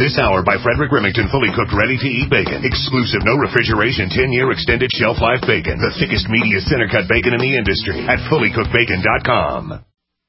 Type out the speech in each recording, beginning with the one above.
This hour by Frederick Remington, fully cooked, ready-to-eat bacon. Exclusive, no refrigeration, 10-year extended shelf life bacon. The thickest, meatiest center-cut bacon in the industry at fullycookedbacon.com.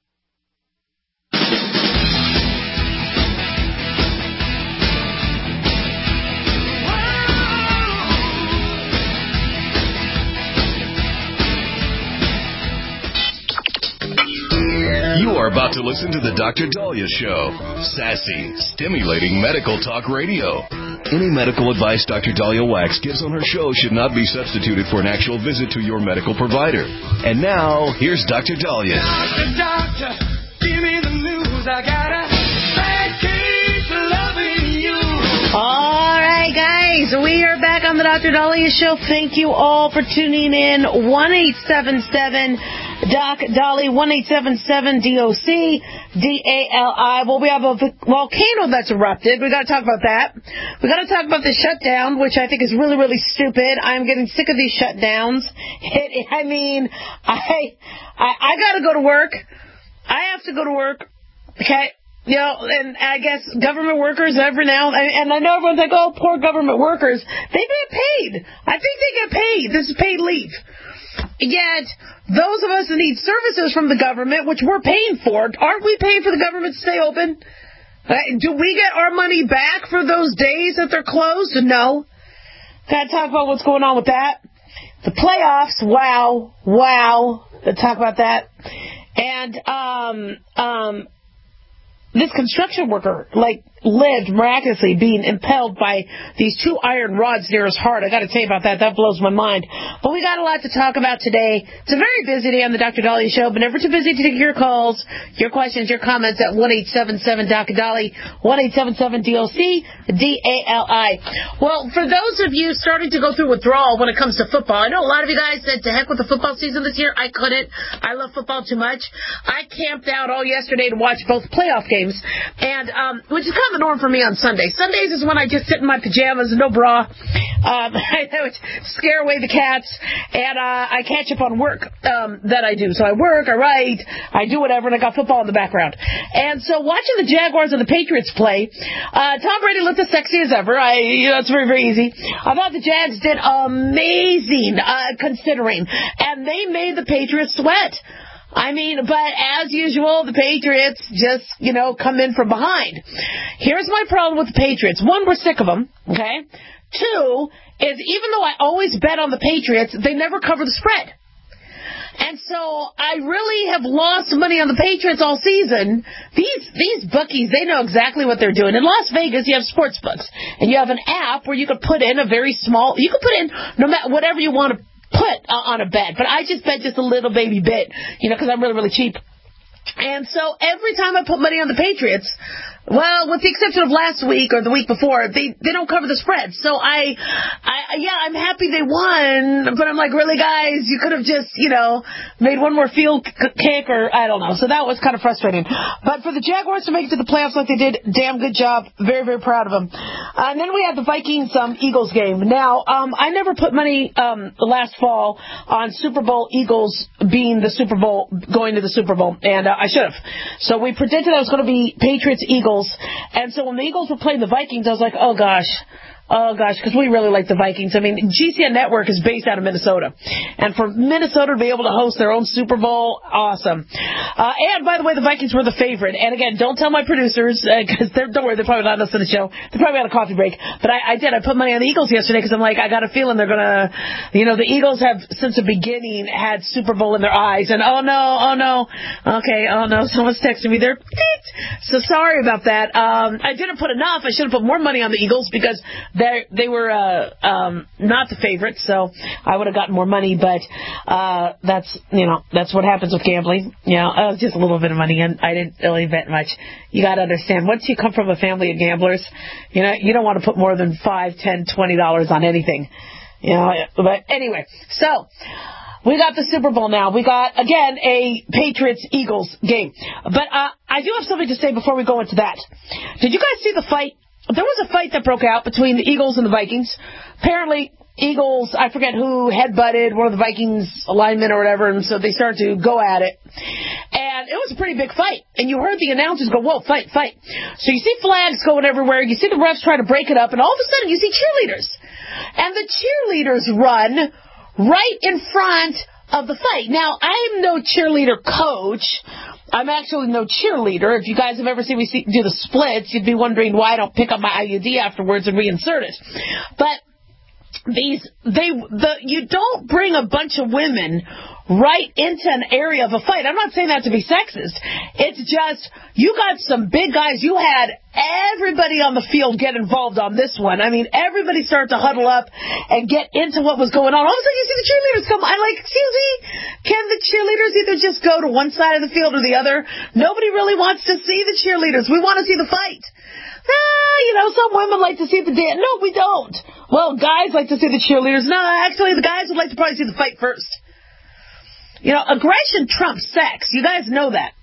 You are about to listen to the Dr. Dahlia Show. Sassy, stimulating medical talk radio. Any medical advice Dr. Dahlia Wax gives on her show should not be substituted for an actual visit to your medical provider. And now, here's Dr. Dahlia. Doctor, give me the news. I gotta keep loving you. All right, guys, we are back on the Dr. Dahlia Show. Thank you all for tuning in. 1-877 Doc Dali, 1-877-DOC-DALI. Well, we have a volcano that's erupted. We got to talk about that. We got to talk about the shutdown, which I think is really, really stupid. I'm getting sick of these shutdowns. I got to go to work. I have to go to work. Okay. You know, and I guess government workers every now and I know everyone's like, oh, poor government workers. They get paid. I think they get paid. This is paid leave. Yet, those of us that need services from the government, which we're paying for, aren't we paying for the government to stay open? Do we get our money back for those days that they're closed? No. Gotta talk about what's going on with that. The playoffs, wow. Let's talk about that. And, this construction worker, lived miraculously being impaled by these two iron rods near his heart. I got to tell you about that. That blows my mind. But we got a lot to talk about today. It's a very busy day on the Dr. Dahlia Show, but never too busy to take your calls, your questions, your comments at 1-877-Dr. 1-877-DOC-DALI. Well, for those of you starting to go through withdrawal when it comes to football, I know a lot of you guys said to heck with the football season this year. I couldn't. I love football too much. I camped out all yesterday to watch both playoff games, and which is kind of the norm for me on Sundays. Sundays is when I just sit in my pajamas, no bra. I would scare away the cats, and I catch up on work that I do. So I work, I write, I do whatever, and I got football in the background. And so watching the Jaguars and the Patriots play, Tom Brady looked as sexy as ever. It's very, very easy. I thought the Jags did amazing, considering, and they made the Patriots sweat. But as usual, the Patriots just, come in from behind. Here's my problem with the Patriots. One, we're sick of them, okay? Two, is even though I always bet on the Patriots, they never cover the spread. And so I really have lost money on the Patriots all season. These bookies, they know exactly what they're doing. In Las Vegas, you have sports books, and you have an app where you could put in you could put in no matter whatever you want to put on a bet, but I just bet just a little baby bit, because I'm really, really cheap. And so every time I put money on the Patriots, well, with the exception of last week or the week before, they don't cover the spread. So I'm happy they won, but I'm like, really, guys, you could have just, made one more field kick or I don't know. So that was kind of frustrating. But for the Jaguars to make it to the playoffs like they did, damn good job. Very, very proud of them. And then we had the Vikings-Eagles game. Now, I never put money last fall on Super Bowl Eagles being the Super Bowl, going to the Super Bowl, and I should have. So we predicted it was going to be Patriots-Eagles. And so when the Eagles were playing the Vikings, I was like, oh, gosh, because we really like the Vikings. GCN Network is based out of Minnesota. And for Minnesota to be able to host their own Super Bowl, awesome. And, by the way, the Vikings were the favorite. And, again, don't tell my producers, because don't worry, they're probably not listening to the show. They're probably on a coffee break. But I did. I put money on the Eagles yesterday because I'm like, I got a feeling they're going to, the Eagles have, since the beginning, had Super Bowl in their eyes. And, oh, no. Okay, oh, no, someone's texting me there. So sorry about that. I didn't put enough. I should have put more money on the Eagles because they were not the favorites, so I would have gotten more money, but that's what happens with gambling. Just a little bit of money, and I didn't really bet much. You got to understand, once you come from a family of gamblers, you don't want to put more than $5, $10, $20 on anything. But anyway, so we got the Super Bowl now. We got, again, a Patriots-Eagles game. But I do have something to say before we go into that. Did you guys see the fight? There was a fight that broke out between the Eagles and the Vikings. Apparently, Eagles, I forget who, headbutted one of the Vikings linemen or whatever, and so they started to go at it. And it was a pretty big fight. And you heard the announcers go, whoa, fight, fight. So you see flags going everywhere. You see the refs try to break it up, and all of a sudden you see cheerleaders. And the cheerleaders run right in front of the fight. Now, I'm no cheerleader coach. I'm actually no cheerleader. If you guys have ever seen me do the splits, you'd be wondering why I don't pick up my IUD afterwards and reinsert it. But you don't bring a bunch of women right into an area of a fight. I'm not saying that to be sexist. It's just, you got some big guys. You had everybody on the field get involved on this one. I mean, everybody started to huddle up and get into what was going on. All of a sudden, you see the cheerleaders come. I'm like, excuse me, can the cheerleaders either just go to one side of the field or the other? Nobody really wants to see the cheerleaders. We want to see the fight. Some women like to see the dance. No, we don't. Well, guys like to see the cheerleaders. No, actually, the guys would like to probably see the fight first. Aggression trumps sex. You guys know that.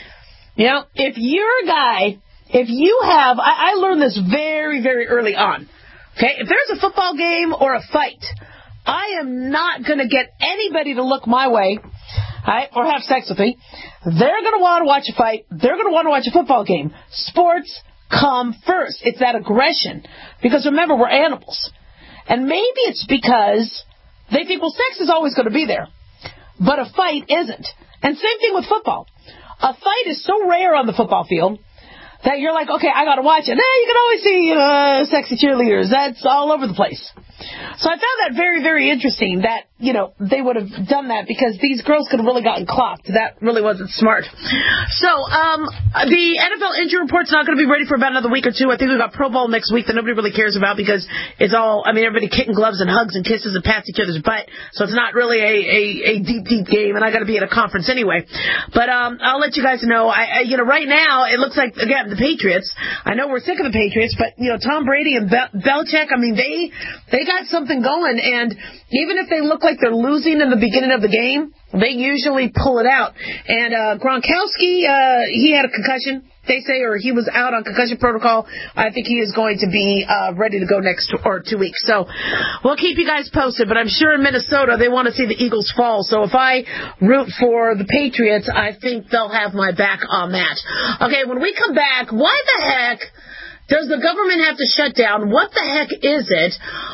If you're a guy, if you have, I learned this very, very early on. Okay, if there's a football game or a fight, I am not going to get anybody to look my way, right, or have sex with me. They're going to want to watch a fight. They're going to want to watch a football game. Sports come first. It's that aggression. Because remember, we're animals. And maybe it's because they think, well, sex is always going to be there. But a fight isn't. And same thing with football. A fight is so rare on the football field that you're like, okay, I got to watch it. You can always see sexy cheerleaders. That's all over the place. So I found that very, very interesting that, they would have done that because these girls could have really gotten clocked. That really wasn't smart. So the NFL injury report's not going to be ready for about another week or two. I think we've got Pro Bowl next week that nobody really cares about because it's all, everybody kicking gloves and hugs and kisses and pats each other's butt. So it's not really a deep, deep game, and I got to be at a conference anyway. But I'll let you guys know. Right now it looks like, again, the Patriots. I know we're sick of the Patriots, but, Tom Brady and Belichick, they got something going, and even if they look like they're losing in the beginning of the game, they usually pull it out. And Gronkowski, he had a concussion, they say, or he was out on concussion protocol. I think he is going to be ready to go next 2 weeks. So we'll keep you guys posted, but I'm sure in Minnesota they want to see the Eagles fall. So if I root for the Patriots, I think they'll have my back on that. Okay, when we come back, why the heck does the government have to shut down? What the heck is it?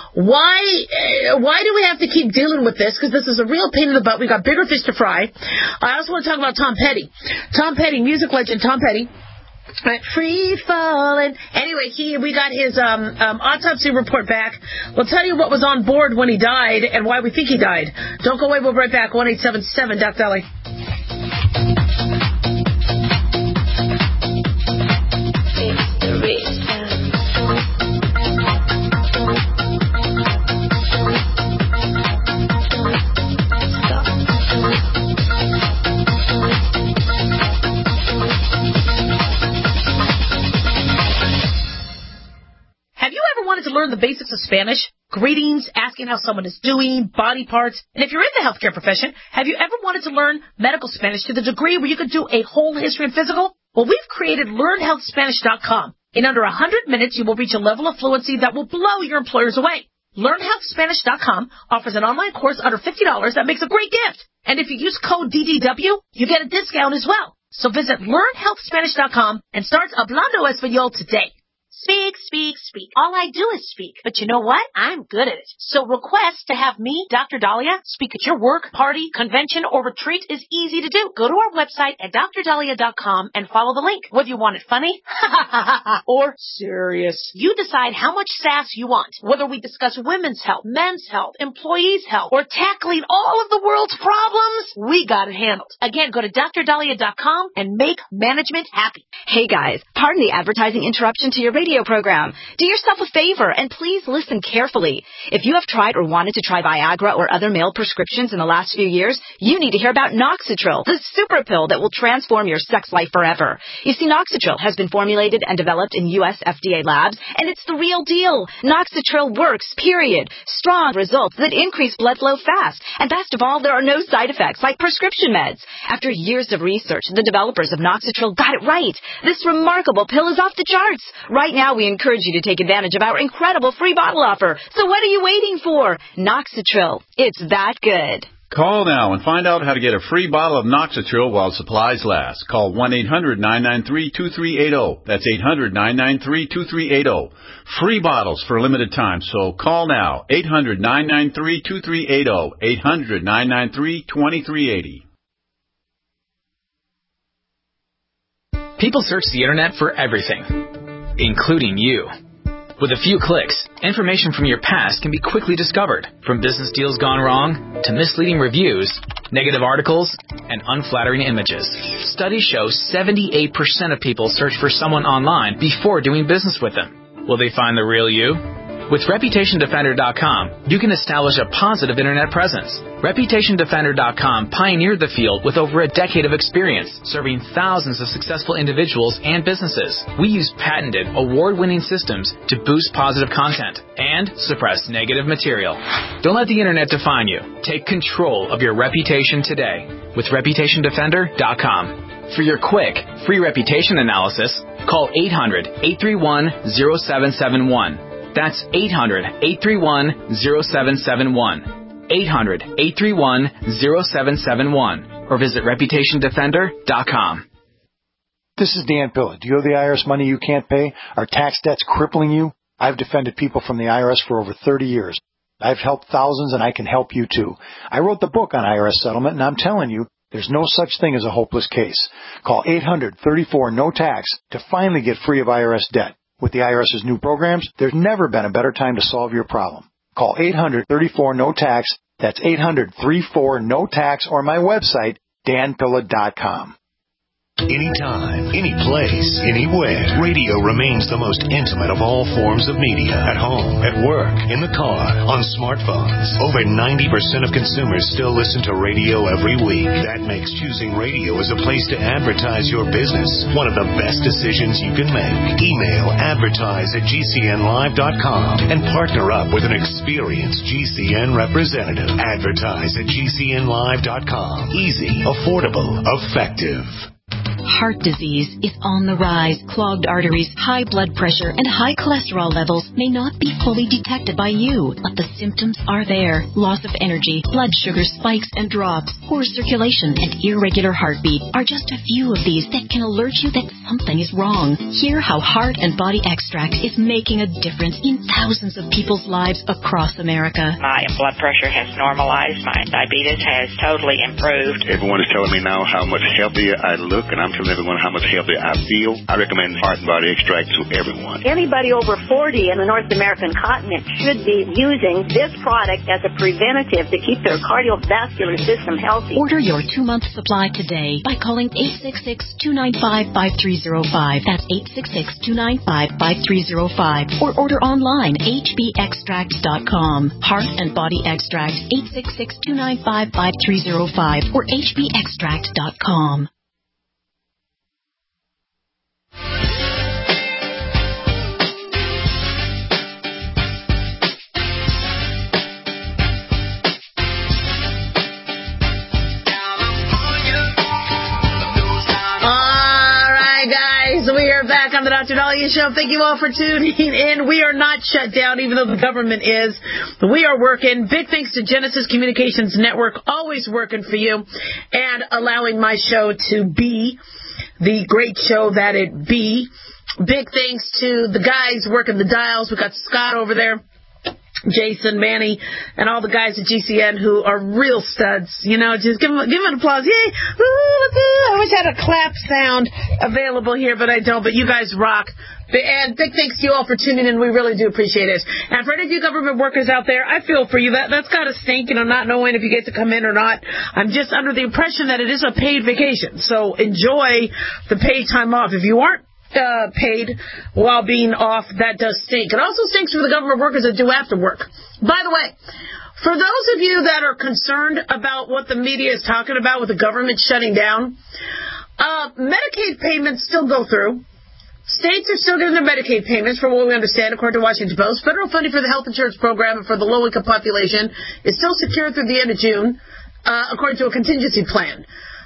Why do we have to keep dealing with this? Because this is a real pain in the butt. We got bigger fish to fry. I also want to talk about Tom Petty. Tom Petty, music legend Tom Petty. Free falling. Anyway, we got his autopsy report back. We'll tell you what was on board when he died and why we think he died. Don't go away. We'll be right back. 1-877 Doc Dolly. To learn the basics of Spanish, greetings, asking how someone is doing, body parts, and if you're in the healthcare profession, have you ever wanted to learn medical Spanish to the degree where you could do a whole history and physical? Well, we've created LearnHealthSpanish.com. In under 100 minutes, you will reach a level of fluency that will blow your employers away. LearnHealthSpanish.com offers an online course under $50 that makes a great gift. And if you use code DDW, you get a discount as well. So visit LearnHealthSpanish.com and start Hablando Español today. Speak, speak, speak. All I do is speak. But you know what? I'm good at it. So request to have me, Dr. Dahlia, speak at your work, party, convention, or retreat is easy to do. Go to our website at drdahlia.com and follow the link. Whether you want it funny or serious, you decide how much sass you want. Whether we discuss women's health, men's health, employees' health, or tackling all of the world's problems, we got it handled. Again, go to drdahlia.com and make management happy. Hey guys, pardon the advertising interruption to your radio program. Do yourself a favor and please listen carefully. If you have tried or wanted to try Viagra or other male prescriptions in the last few years, you need to hear about Noxitril, the super pill that will transform your sex life forever. You see, Noxitril has been formulated and developed in U.S. FDA labs, and it's the real deal. Noxitril works, period. Strong results that increase blood flow fast. And best of all, there are no side effects like prescription meds. After years of research, the developers of Noxitril got it right. This remarkable pill is off the charts. Right now, now, we encourage you to take advantage of our incredible free bottle offer. So what are you waiting for? Noxitril. It's that good. Call now and find out how to get a free bottle of Noxitril while supplies last. Call 1-800-993-2380. That's 800-993-2380. Free bottles for a limited time, so call now. 800-993-2380. 800-993-2380. People search the internet for everything, including you. With a few clicks, information from your past can be quickly discovered, from business deals gone wrong to misleading reviews, negative articles, and unflattering images. Studies show 78% of people search for someone online before doing business with them. Will they find the real you? With ReputationDefender.com, you can establish a positive internet presence. ReputationDefender.com pioneered the field with over a decade of experience, serving thousands of successful individuals and businesses. We use patented, award-winning systems to boost positive content and suppress negative material. Don't let the internet define you. Take control of your reputation today with ReputationDefender.com. For your quick, free reputation analysis, call 800-831-0771. That's 800-831-0771. 800-831-0771. Or visit ReputationDefender.com. This is Dan Pilla. Do you owe the IRS money you can't pay? Are tax debts crippling you? I've defended people from the IRS for over 30 years. I've helped thousands, and I can help you too. I wrote the book on IRS settlement, and I'm telling you, there's no such thing as a hopeless case. Call 800-34-NO-TAX to finally get free of IRS debt. With the IRS's new programs, there's never been a better time to solve your problem. Call 800-34-NO-TAX. That's 800-34-NO-TAX, or my website, danpilla.com. Anytime, any place, anywhere, radio remains the most intimate of all forms of media. At home, at work, in the car, on smartphones. Over 90% of consumers still listen to radio every week. That makes choosing radio as a place to advertise your business one of the best decisions you can make. Email advertise@gcnlive.com and partner up with an experienced GCN representative. Advertise@gcnlive.com. Easy, affordable, effective. Heart disease is on the rise. Clogged arteries, high blood pressure, and high cholesterol levels may not be fully detected by you, but the symptoms are there. Loss of energy, blood sugar spikes and drops, poor circulation, and irregular heartbeat are just a few of these that can alert you that something is wrong. Hear how Heart and Body Extract is making a difference in thousands of people's lives across America. My blood pressure has normalized. My diabetes has totally improved. Everyone is telling me now how much healthier I look, and I'm telling everyone how much healthier I feel. I recommend Heart and Body Extract to everyone. Anybody over 40 in the North American continent should be using this product as a preventative to keep their cardiovascular system healthy. Order your 2-month supply today by calling 866-295-5305. That's 866-295-5305. Or order online, hbextracts.com. Heart and Body Extract, 866-295-5305 or hbextract.com. We are back on the Dr. Dahlia Show. Thank you all for tuning in. We are not shut down, even though the government is. We are working. Big thanks to Genesis Communications Network, always working for you and allowing my show to be the great show that it be. Big thanks to the guys working the dials. We got Scott over there, Jason, Manny, and all the guys at GCN who are real studs. You know, just give them an applause. Yay! I wish I had a clap sound available here, but I don't. But you guys rock. And big thanks to you all for tuning in. We really do appreciate it. And for any of you government workers out there, I feel for you. That's got to stink, you know, not knowing if you get to come in or not. I'm just under the impression that it is a paid vacation. So enjoy the paid time off. If you aren't paid while being off, that does stink. It also stinks for the government workers that do after work. By the way, for those of you that are concerned about what the media is talking about with the government shutting down, Medicaid payments still go through. States are still getting their Medicaid payments, from what we understand, according to Washington Post. Federal funding for the health insurance program and for the low-income population is still secure through the end of June, according to a contingency plan.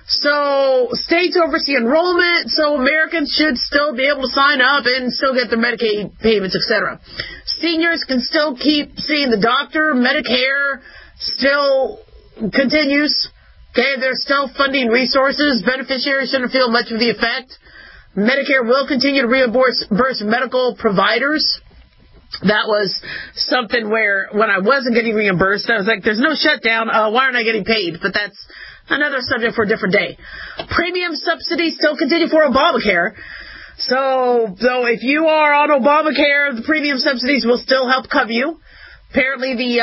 So states oversee enrollment, so Americans should still be able to sign up and still get their Medicaid payments, etc. Seniors can still keep seeing the doctor. Medicare still continues. Okay, they're still funding resources. Beneficiaries shouldn't feel much of the effect. Medicare will continue to reimburse medical providers. That was something where when I wasn't getting reimbursed, I was like, there's no shutdown. Why aren't I getting paid? But that's another subject for a different day. Premium subsidies still continue for Obamacare. So if you are on Obamacare, the premium subsidies will still help cover you. Apparently the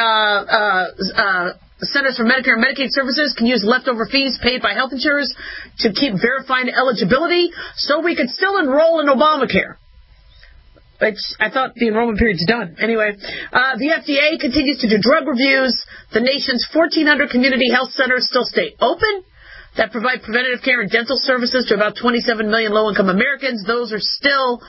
Centers for Medicare and Medicaid Services can use leftover fees paid by health insurers to keep verifying eligibility so we can still enroll in Obamacare. I thought the enrollment period's done. Anyway, the FDA continues to do drug reviews. The nation's 1,400 community health centers still stay open that provide preventative care and dental services to about 27 million low-income Americans. Those are still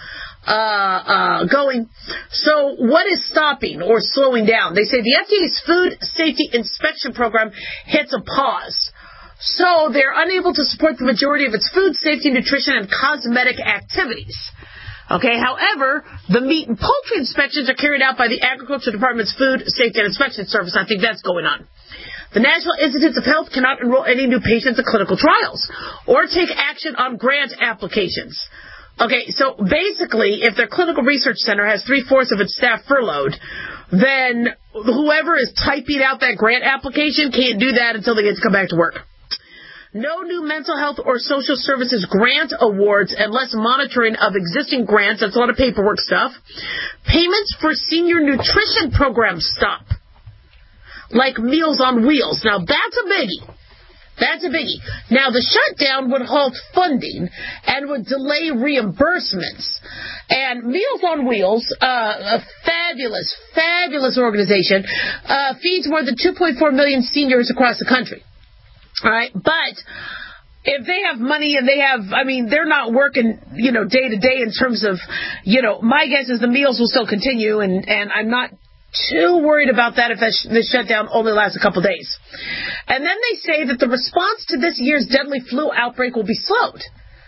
going. So what is stopping or slowing down? They say the FDA's Food Safety Inspection Program hits a pause. So they're unable to support the majority of its food safety, nutrition, and cosmetic activities. Okay, however, the meat and poultry inspections are carried out by the Agriculture Department's Food Safety and Inspection Service. I think that's going on. The National Institutes of Health cannot enroll any new patients in clinical trials or take action on grant applications. Okay, so basically, if their clinical research center has 3/4 of its staff furloughed, then whoever is typing out that grant application can't do that until they get to come back to work. No new mental health or social services grant awards and less monitoring of existing grants. That's a lot of paperwork stuff. Payments for senior nutrition programs stop, like Meals on Wheels. Now, that's a biggie. That's a biggie. Now, the shutdown would halt funding and would delay reimbursements. And Meals on Wheels, a fabulous, fabulous organization, feeds more than 2.4 million seniors across the country. All right, but if they have money and they're not working, day to day in terms of, my guess is the meals will still continue, and I'm not too worried about that if this shutdown only lasts a couple days. And then they say that the response to this year's deadly flu outbreak will be slowed.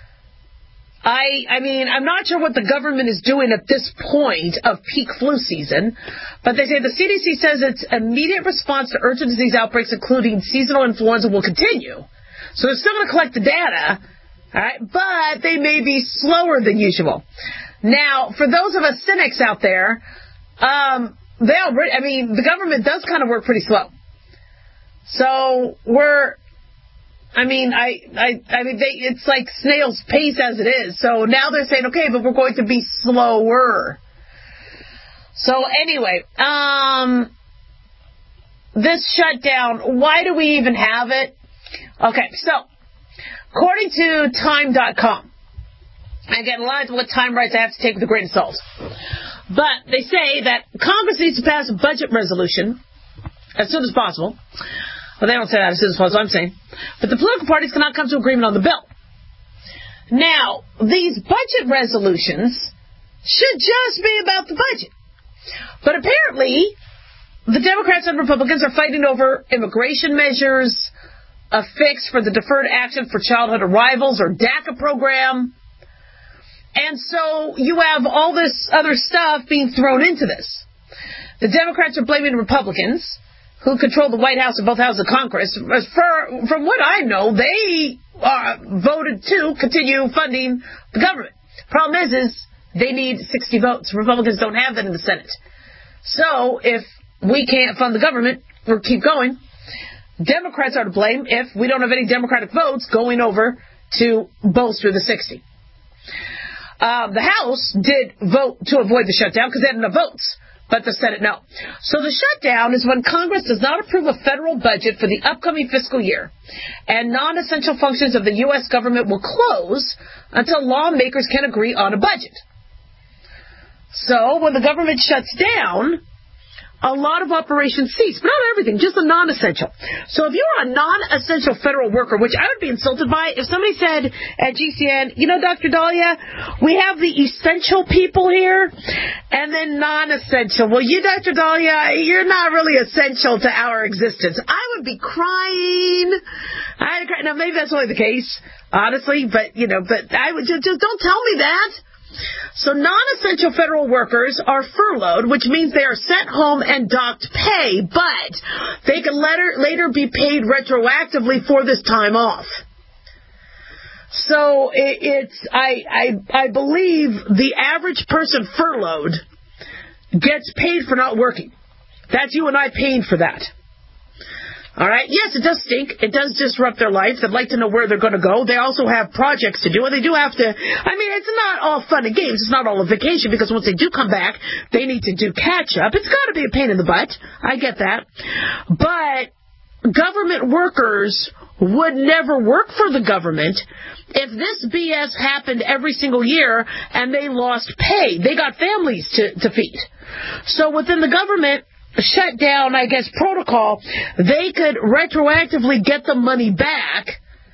I'm not sure what the government is doing at this point of peak flu season, but they say the CDC says its immediate response to urgent disease outbreaks, including seasonal influenza, will continue. So they're still going to collect the data, all right, but they may be slower than usual. Now, for those of us cynics out there, the government does kind of work pretty slow. So it's like snail's pace as it is. So now they're saying, okay, but we're going to be slower. So anyway, this shutdown, why do we even have it? Okay, so according to Time.com, again, a lot of what Time writes I have to take with a grain of salt. But they say that Congress needs to pass a budget resolution as soon as possible. Well, they don't say that as soon as possible, I'm saying. But the political parties cannot come to agreement on the bill. Now, these budget resolutions should just be about the budget. But apparently, the Democrats and Republicans are fighting over immigration measures, a fix for the Deferred Action for Childhood Arrivals, or DACA program. And so you have all this other stuff being thrown into this. The Democrats are blaming Republicans, who control the White House and both houses of Congress. From what I know, they voted to continue funding the government. Problem is they need 60 votes. Republicans don't have that in the Senate. So if we can't fund the government or keep going, Democrats are to blame if we don't have any Democratic votes going over to bolster the 60. The House did vote to avoid the shutdown because they had enough votes. But the Senate, no. So the shutdown is when Congress does not approve a federal budget for the upcoming fiscal year, and non-essential functions of the U.S. government will close until lawmakers can agree on a budget. So when the government shuts down, a lot of operations cease, but not everything, just the non-essential. So if you're a non-essential federal worker, which I would be insulted by, if somebody said at GCN, you know, Dr. Dahlia, we have the essential people here and then non-essential. Well, you, Dr. Dahlia, you're not really essential to our existence. I would be crying. Now, maybe that's only the case, honestly, but I would just don't tell me that. So non-essential federal workers are furloughed, which means they are sent home and docked pay, but they can later be paid retroactively for this time off. So I believe the average person furloughed gets paid for not working. That's you and I paying for that. All right. Yes, it does stink. It does disrupt their life. They'd like to know where they're going to go. They also have projects to do, and they do have to. I mean, it's not all fun and games. It's not all a vacation, because once they do come back, they need to do catch up. It's got to be a pain in the butt. I get that. But government workers would never work for the government if this BS happened every single year and they lost pay. They got families to feed. So within the government shutdown, I guess, protocol, they could retroactively get the money back,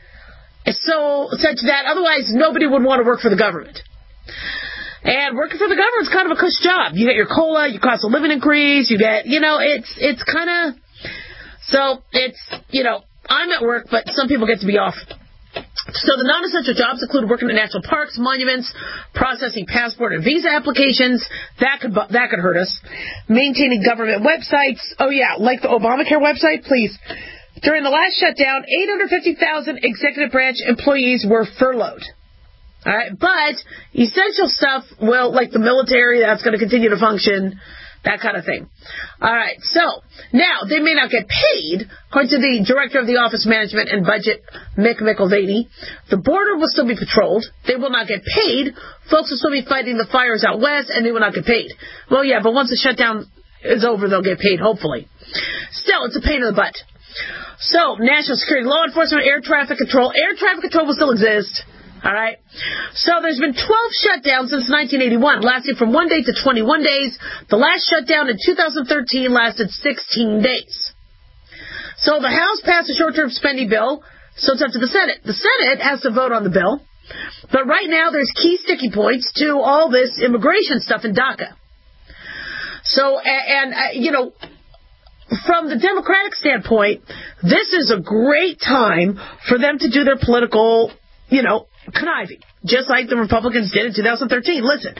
such that otherwise nobody would want to work for the government. And working for the government is kind of a cush job. You get your COLA, your cost of living increase, you get, it's kind of, so it's, I'm at work, but some people get to be off. So the non-essential jobs include working in national parks, monuments, processing passport and visa applications. That could hurt us. Maintaining government websites. Oh yeah, like the Obamacare website, please. During the last shutdown, 850,000 executive branch employees were furloughed. All right, but essential stuff, well, like the military, that's going to continue to function. That kind of thing. All right, so now they may not get paid, according to the director of the Office of Management and Budget, Mick McElvaney. The border will still be patrolled. They will not get paid. Folks will still be fighting the fires out west, and they will not get paid. Well, yeah, but once the shutdown is over, they'll get paid, hopefully. Still, it's a pain in the butt. So, national security, law enforcement, air traffic control. Air traffic control will still exist. All right. So there's been 12 shutdowns since 1981, lasting from 1 day to 21 days. The last shutdown in 2013 lasted 16 days. So the House passed a short-term spending bill, so it's up to the Senate. The Senate has to vote on the bill. But right now there's key sticking points to all this immigration stuff in DACA. So, from the Democratic standpoint, this is a great time for them to do their political, conniving, just like the Republicans did in 2013. Listen,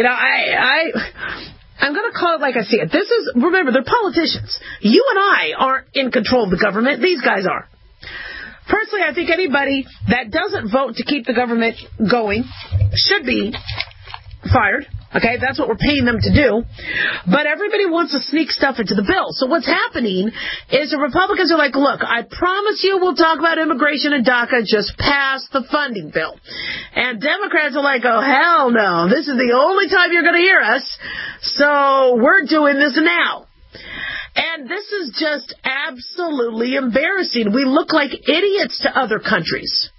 I'm going to call it like I see it. Remember, they're politicians. You and I aren't in control of the government. These guys are. Personally, I think anybody that doesn't vote to keep the government going should be fired. Okay, that's what we're paying them to do. But everybody wants to sneak stuff into the bill. So what's happening is the Republicans are like, look, I promise you we'll talk about immigration and DACA, just pass the funding bill. And Democrats are like, oh, hell no. This is the only time you're going to hear us. So we're doing this now. And this is just absolutely embarrassing. We look like idiots to other countries.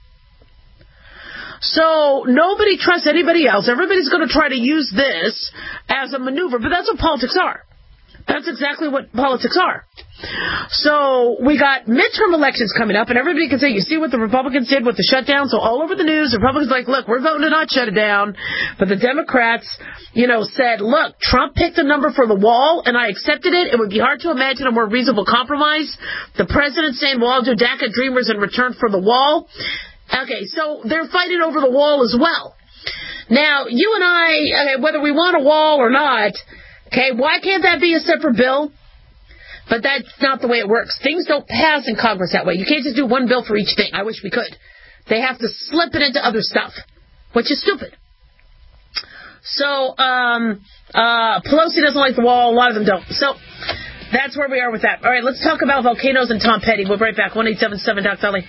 So nobody trusts anybody else. Everybody's going to try to use this as a maneuver. But that's what politics are. That's exactly what politics are. So we got midterm elections coming up, and everybody can say, you see what the Republicans did with the shutdown? So all over the news, the Republicans are like, look, we're voting to not shut it down. But the Democrats, said, look, Trump picked a number for the wall, and I accepted it. It would be hard to imagine a more reasonable compromise. The president saying, well, I'll do DACA Dreamers in return for the wall. Okay, so they're fighting over the wall as well. Now, you and I, whether we want a wall or not, okay, why can't that be a separate bill? But that's not the way it works. Things don't pass in Congress that way. You can't just do one bill for each thing. I wish we could. They have to slip it into other stuff, which is stupid. So, Pelosi doesn't like the wall. A lot of them don't. So, that's where we are with that. All right, let's talk about volcanoes and Tom Petty. We'll be right back. 1-877 Doc Dolly.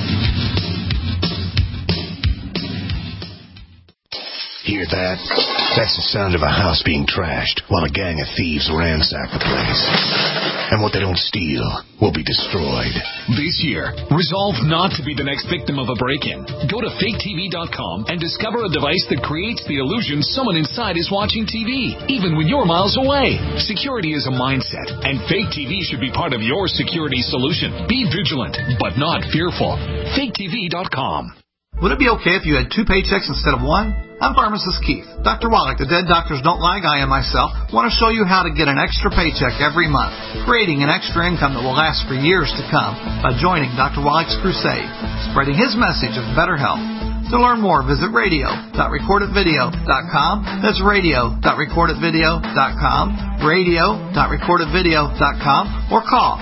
Hear that? That's the sound of a house being trashed while a gang of thieves ransack the place. And what they don't steal will be destroyed. This year, resolve not to be the next victim of a break-in. Go to faketv.com and discover a device that creates the illusion someone inside is watching TV, even when you're miles away. Security is a mindset, and Fake TV should be part of your security solution. Be vigilant, but not fearful. faketv.com. Would it be okay if you had 2 paychecks instead of 1? I'm Pharmacist Keith. Dr. Wallach, the Dead Doctors Don't Lie guy, and myself want to show you how to get an extra paycheck every month, creating an extra income that will last for years to come by joining Dr. Wallach's crusade, spreading his message of better health. To learn more, visit radio.recordedvideo.com. That's radio.recordedvideo.com, radio.recordedvideo.com, or call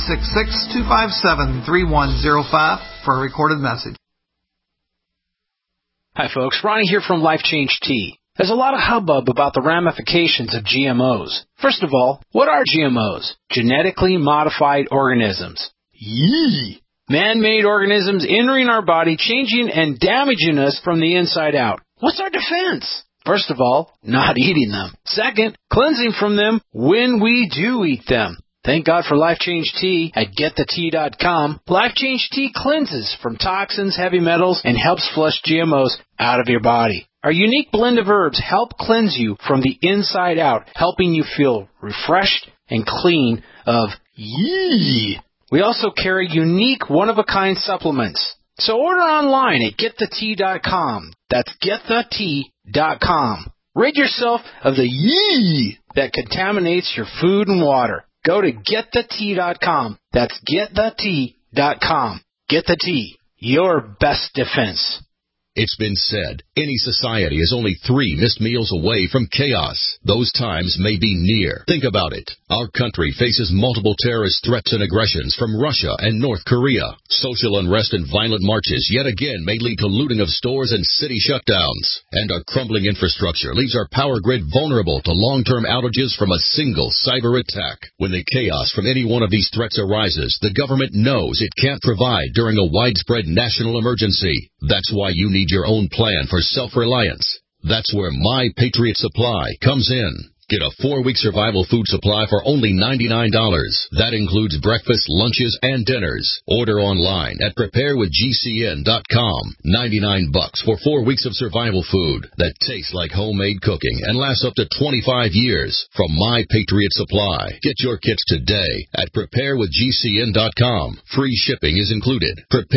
866-257-3105 for a recorded message. Hi folks, Ronnie here from Life Change Tea. There's a lot of hubbub about the ramifications of GMOs. First of all, what are GMOs? Genetically modified organisms. Yee! Man-made organisms entering our body, changing and damaging us from the inside out. What's our defense? First of all, not eating them. Second, cleansing from them when we do eat them. Thank God for Life Change Tea at GetTheTea.com. Life Change Tea cleanses from toxins, heavy metals, and helps flush GMOs out of your body. Our unique blend of herbs help cleanse you from the inside out, helping you feel refreshed and clean of yee. We also carry unique one-of-a-kind supplements. So order online at GetTheTea.com. That's GetTheTea.com. Rid yourself of the yee that contaminates your food and water. Go to GetTheTea.com. That's GetTheTea.com. Get the tea, your best defense. It's been said, any society is only 3 missed meals away from chaos. Those times may be near. Think about it. Our country faces multiple terrorist threats and aggressions from Russia and North Korea. Social unrest and violent marches yet again may lead to looting of stores and city shutdowns. And our crumbling infrastructure leaves our power grid vulnerable to long-term outages from a single cyber attack. When the chaos from any one of these threats arises, the government knows it can't provide during a widespread national emergency. That's why you need your own plan for self-reliance. That's where My Patriot Supply comes in. Get a 4-week survival food supply for only $99. That includes breakfast, lunches, and dinners. Order online at preparewithgcn.com. $99 for 4 weeks of survival food that tastes like homemade cooking and lasts up to 25 years from My Patriot Supply. Get your kits today at preparewithgcn.com. Free shipping is included.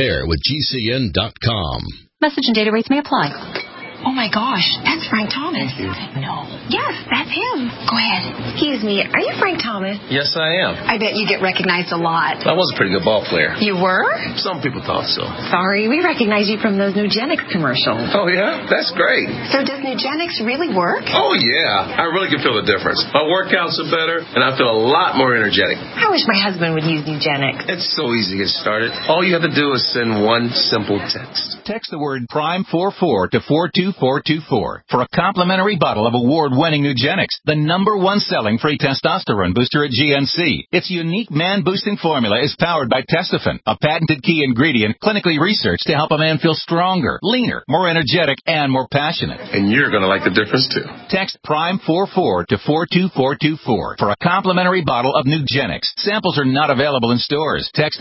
Preparewithgcn.com. Message and data rates may apply. Oh my gosh, that's Frank Thomas. No. Yes, that's him. Go ahead. Excuse me, are you Frank Thomas? Yes, I am. I bet you get recognized a lot. I was a pretty good ball player. You were? Some people thought so. Sorry, we recognize you from those Nugenix commercials. Oh, yeah? That's great. So does Nugenix really work? Oh, yeah. I really can feel the difference. My workouts are better, and I feel a lot more energetic. I wish my husband would use Nugenix. It's so easy to get started. All you have to do is send one simple text. Text the word PRIME44 to 42424 for a complimentary bottle of award-winning Nugenix, the #1 selling free testosterone booster at GNC. Its unique man-boosting formula is powered by Testofen, a patented key ingredient clinically researched to help a man feel stronger, leaner, more energetic, and more passionate. And you're going to like the difference, too. Text PRIME44 to 42424 for a complimentary bottle of Nugenix. Samples are not available in stores. Text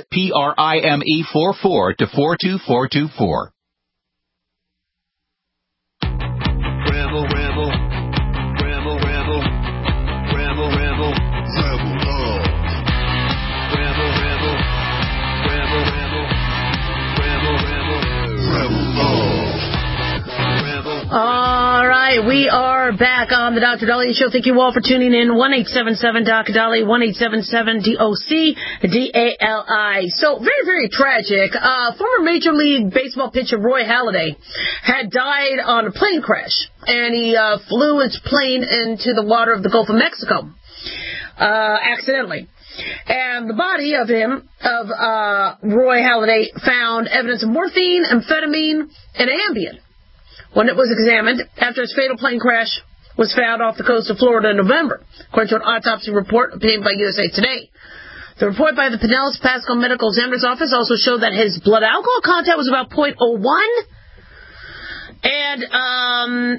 PRIME44 to 42424. Ramble, ramble, ramble, ramble, ramble, ramble, ramble, ramble, ramble, ramble, ramble, ramble, ramble, ramble. All right, we are back on the Dr. Daliah Show. Thank you all for tuning in. 1-877-Dr. 1-877-DOC-DALI. So, very, very tragic. Former Major League Baseball pitcher Roy Halladay had died on a plane crash, and he flew his plane into the water of the Gulf of Mexico accidentally. And the body of Roy Halladay, found evidence of morphine, amphetamine, and Ambien. When it was examined after his fatal plane crash was found off the coast of Florida in November, according to an autopsy report obtained by USA Today. The report by the Pinellas Pasco Medical Examiner's Office also showed that his blood alcohol content was about 0.01, and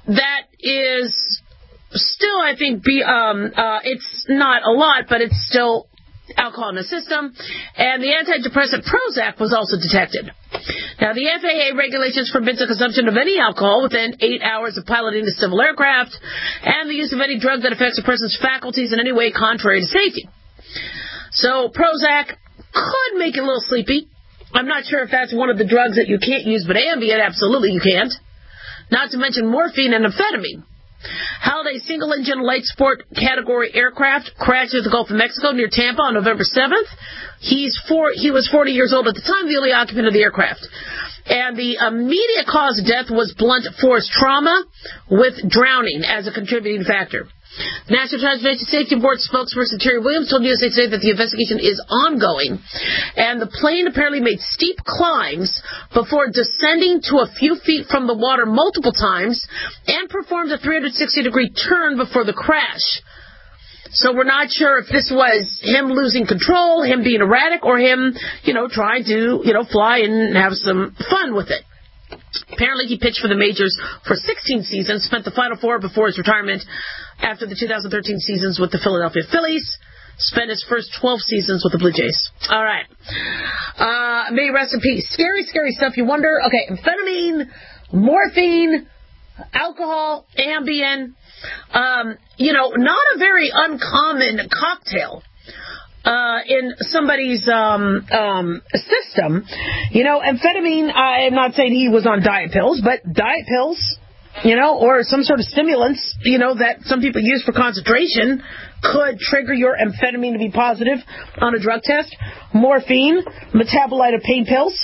that is still, I think, it's not a lot, but it's still alcohol in the system. And the antidepressant Prozac was also detected. Now, the FAA regulations forbid the consumption of any alcohol within 8 hours of piloting a civil aircraft and the use of any drug that affects a person's faculties in any way contrary to safety. So Prozac could make you a little sleepy. I'm not sure if that's one of the drugs that you can't use, but Ambien, absolutely you can't. Not to mention morphine and amphetamine. Holiday single-engine light sport category aircraft crashed in the Gulf of Mexico near Tampa on November 7th. He was 40 years old at the time, the only occupant of the aircraft. And the immediate cause of death was blunt force trauma with drowning as a contributing factor. The National Transportation Safety Board spokesperson Terry Williams told USA Today that the investigation is ongoing, and the plane apparently made steep climbs before descending to a few feet from the water multiple times and performed a 360-degree turn before the crash. So we're not sure if this was him losing control, him being erratic, or him, trying to, fly and have some fun with it. Apparently, he pitched for the majors for 16 seasons, spent the Final Four before his retirement after the 2013 seasons with the Philadelphia Phillies, spent his first 12 seasons with the Blue Jays. All right. May rest in peace. Scary, scary stuff. You wonder, okay, amphetamine, morphine, alcohol, Ambien, not a very uncommon cocktail. In somebody's system. Amphetamine, I am not saying he was on diet pills, but diet pills, or some sort of stimulants, that some people use for concentration could trigger your amphetamine to be positive on a drug test. Morphine, metabolite of pain pills,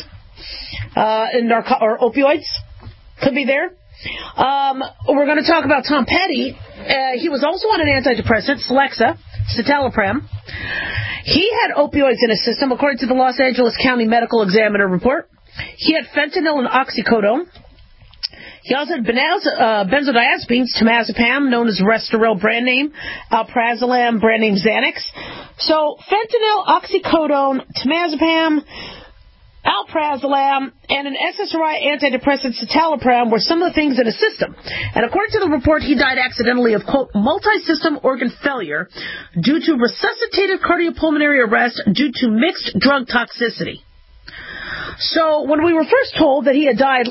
or opioids could be there. We're going to talk about Tom Petty. He was also on an antidepressant, Celexa, citalopram. He had opioids in his system, according to the Los Angeles County Medical Examiner report. He had fentanyl and oxycodone. He also had benzodiazepines, temazepam, known as Restoril brand name, alprazolam, brand name Xanax. So fentanyl, oxycodone, temazepam, alprazolam, and an SSRI antidepressant citalopram were some of the things in his system. And according to the report, he died accidentally of, quote, multi-system organ failure due to resuscitative cardiopulmonary arrest due to mixed drug toxicity. So when we were first told that he had died,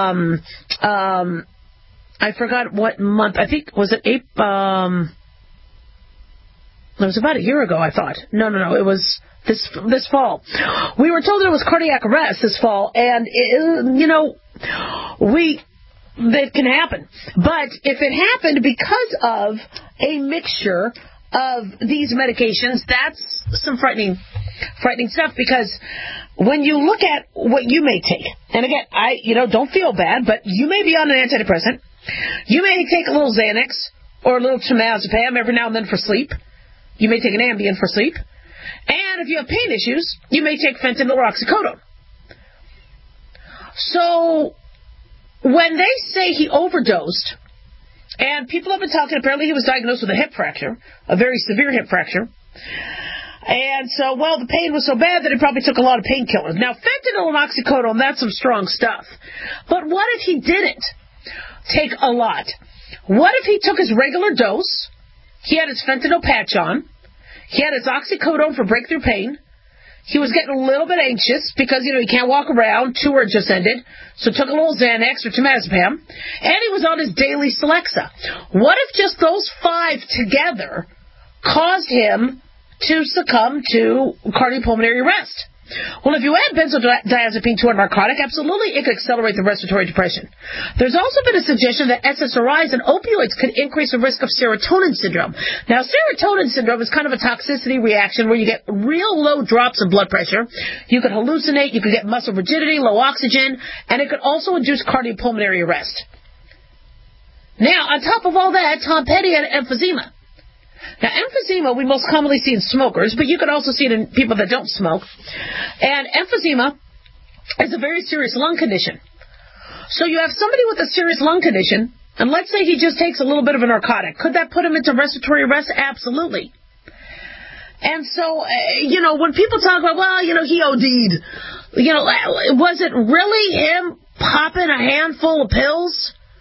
I forgot what month. I think, was it April? It was about a year ago, I thought. No, it was this fall. We were told that it was cardiac arrest this fall, and that can happen. But if it happened because of a mixture of these medications, that's some frightening stuff, because when you look at what you may take, and again, don't feel bad, but you may be on an antidepressant. You may take a little Xanax or a little temazepam every now and then for sleep. You may take an Ambien for sleep. And if you have pain issues, you may take fentanyl or oxycodone. So when they say he overdosed, and people have been talking, apparently he was diagnosed with a hip fracture, a very severe hip fracture. And so, the pain was so bad that he probably took a lot of painkillers. Now, fentanyl and oxycodone, that's some strong stuff. But what if he didn't take a lot? What if he took his regular dose, he had his fentanyl patch on, he had his oxycodone for breakthrough pain, he was getting a little bit anxious because, he can't walk around, tour just ended, so took a little Xanax or temazepam, and he was on his daily Celexa. What if just those 5 together caused him to succumb to cardiopulmonary arrest? Well, if you add benzodiazepine to a narcotic, absolutely it could accelerate the respiratory depression. There's also been a suggestion that SSRIs and opioids could increase the risk of serotonin syndrome. Now, serotonin syndrome is kind of a toxicity reaction where you get real low drops of blood pressure. You could hallucinate, you could get muscle rigidity, low oxygen, and it could also induce cardiopulmonary arrest. Now, on top of all that, Tom Petty had emphysema. Now, emphysema we most commonly see in smokers, but you can also see it in people that don't smoke. And emphysema is a very serious lung condition. So you have somebody with a serious lung condition, and let's say he just takes a little bit of a narcotic. Could that put him into respiratory arrest? Absolutely. And so, when people talk about, he OD'd, was it really him popping a handful of pills?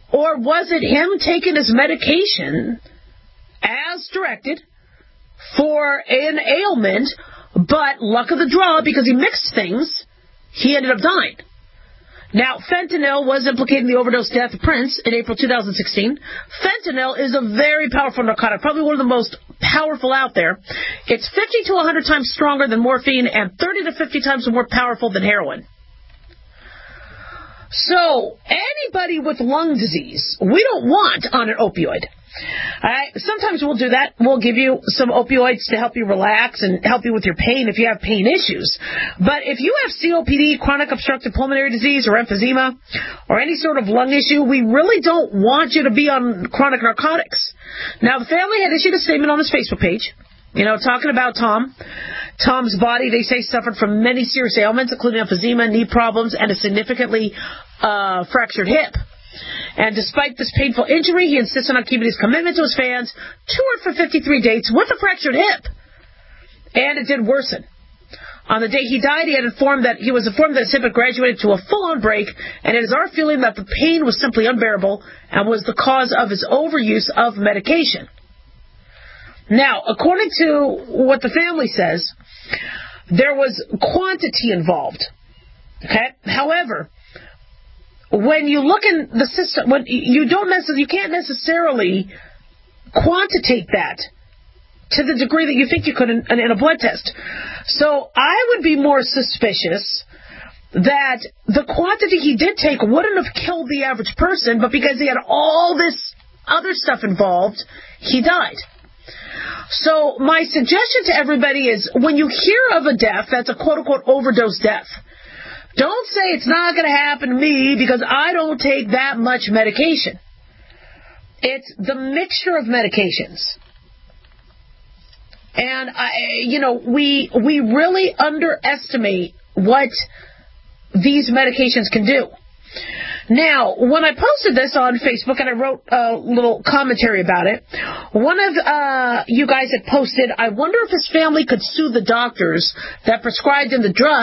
Or was it him taking his medication as directed for an ailment, but luck of the draw, because he mixed things, he ended up dying? Now, fentanyl was implicated in the overdose death of Prince in April 2016. Fentanyl is a very powerful narcotic, probably one of the most powerful out there. It's 50 to 100 times stronger than morphine and 30 to 50 times more powerful than heroin. So, anybody with lung disease, we don't want on an opioid. Sometimes we'll do that. We'll give you some opioids to help you relax and help you with your pain if you have pain issues. But if you have COPD, chronic obstructive pulmonary disease, or emphysema, or any sort of lung issue, we really don't want you to be on chronic narcotics. Now, the family had issued a statement on his Facebook page, talking about Tom. Tom's body, they say, suffered from many serious ailments, including emphysema, knee problems, and a significantly fractured hip. And despite this painful injury, he insisted on keeping his commitment to his fans, toured for 53 dates with a fractured hip. And it did worsen. On the day he died, he was informed that his hip had graduated to a full-on break, and it is our feeling that the pain was simply unbearable and was the cause of his overuse of medication. Now, according to what the family says, there was quantity involved. Okay? However, when you look in the system, you can't necessarily quantitate that to the degree that you think you could in a blood test. So I would be more suspicious that the quantity he did take wouldn't have killed the average person, but because he had all this other stuff involved, he died. So my suggestion to everybody is, when you hear of a death that's a quote-unquote overdose death, don't say it's not going to happen to me because I don't take that much medication. It's the mixture of medications. And, we really underestimate what these medications can do. Now, when I posted this on Facebook and I wrote a little commentary about it, one of you guys had posted, I wonder if his family could sue the doctors that prescribed him the drugs, !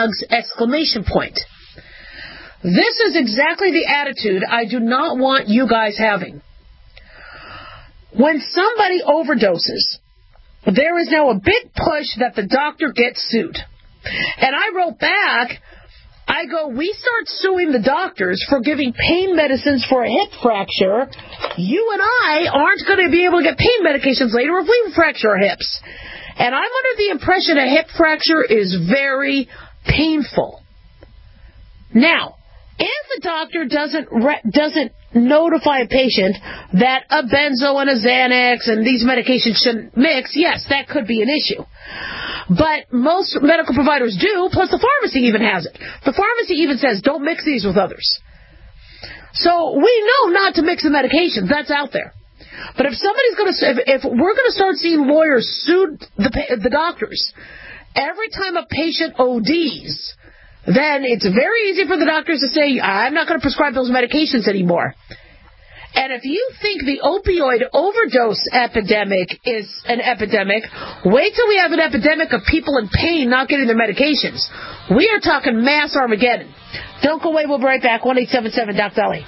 This is exactly the attitude I do not want you guys having. When somebody overdoses, there is now a big push that the doctor gets sued. And I wrote back, I go, we start suing the doctors for giving pain medicines for a hip fracture. You and I aren't going to be able to get pain medications later if we fracture our hips. And I'm under the impression a hip fracture is very painful. Now, if the doctor doesn't notify a patient that a benzo and a Xanax and these medications shouldn't mix, yes, that could be an issue. But most medical providers do, plus the pharmacy even has it. The pharmacy even says, don't mix these with others. So we know not to mix the medications. That's out there. But if we're going to start seeing lawyers sue the doctors every time a patient ODs, then it's very easy for the doctors to say, I'm not going to prescribe those medications anymore. And if you think the opioid overdose epidemic is an epidemic, wait till we have an epidemic of people in pain not getting their medications. We are talking mass Armageddon. Don't go away. We'll be right back. 1-877-DOC-DOLLY.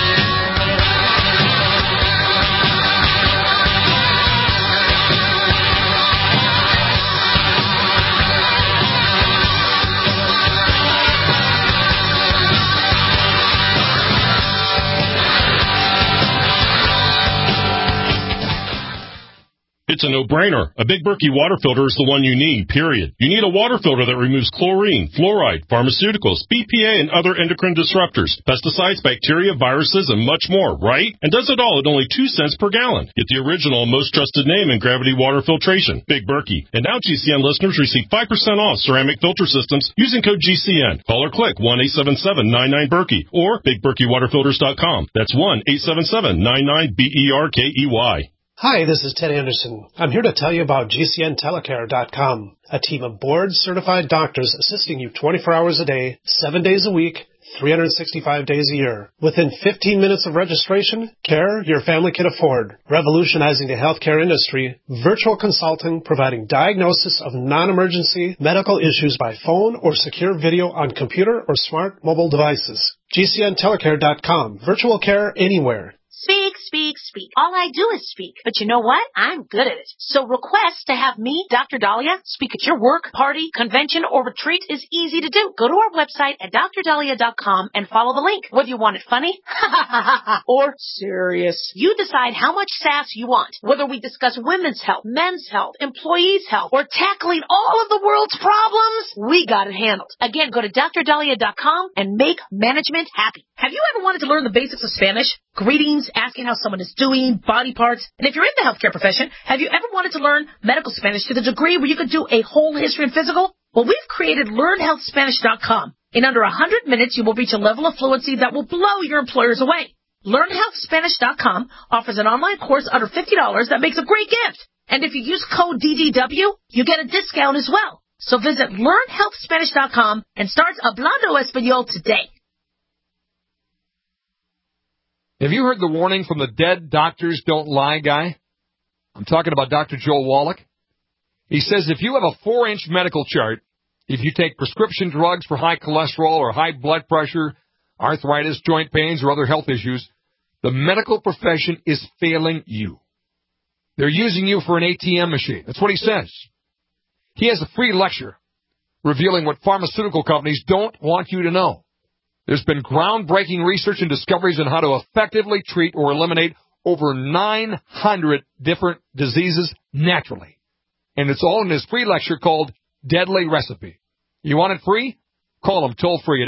It's a no-brainer. A Big Berkey water filter is the one you need, period. You need a water filter that removes chlorine, fluoride, pharmaceuticals, BPA, and other endocrine disruptors, pesticides, bacteria, viruses, and much more, right? And does it all at only 2 cents per gallon. Get the original and most trusted name in gravity water filtration, Big Berkey. And now GCN listeners receive 5% off ceramic filter systems using code GCN. Call or click 1-877-99-BERKEY or BigBerkeyWaterFilters.com. That's 1-877-99-BERKEY. Hi, this is Ted Anderson. I'm here to tell you about GCNTelecare.com, a team of board-certified doctors assisting you 24 hours a day, 7 days a week, 365 days a year. Within 15 minutes of registration, care your family can afford. Revolutionizing the healthcare industry, virtual consulting providing diagnosis of non-emergency medical issues by phone or secure video on computer or smart mobile devices. GCNTelecare.com, virtual care anywhere. Speak, speak, speak. All I do is speak. But you know what? I'm good at it. So request to have me, Dr. Dahlia, speak at your work, party, convention, or retreat is easy to do. Go to our website at drdahlia.com and follow the link. Whether you want it funny or serious, you decide how much sass you want. Whether we discuss women's health, men's health, employees' health, or tackling all of the world's problems, we got it handled. Again, go to drdahlia.com and make management happy. Have you ever wanted to learn the basics of Spanish? Greetings, asking how someone is doing, body parts. And if you're in the healthcare profession, have you ever wanted to learn medical Spanish to the degree where you could do a whole history and physical? Well, we've created LearnHealthSpanish.com. In under 100 minutes, you will reach a level of fluency that will blow your employers away. LearnHealthSpanish.com offers an online course under $50 that makes a great gift. And if you use code DDW, you get a discount as well. So visit LearnHealthSpanish.com and start Hablando Español today. Have you heard the warning from the Dead Doctors Don't Lie guy? I'm talking about Dr. Joel Wallach. He says if you have a 4-inch medical chart, if you take prescription drugs for high cholesterol or high blood pressure, arthritis, joint pains, or other health issues, the medical profession is failing you. They're using you for an ATM machine. That's what he says. He has a free lecture revealing what pharmaceutical companies don't want you to know. There's been groundbreaking research and discoveries on how to effectively treat or eliminate over 900 different diseases naturally. And it's all in his free lecture called Deadly Recipe. You want it free? Call him toll-free at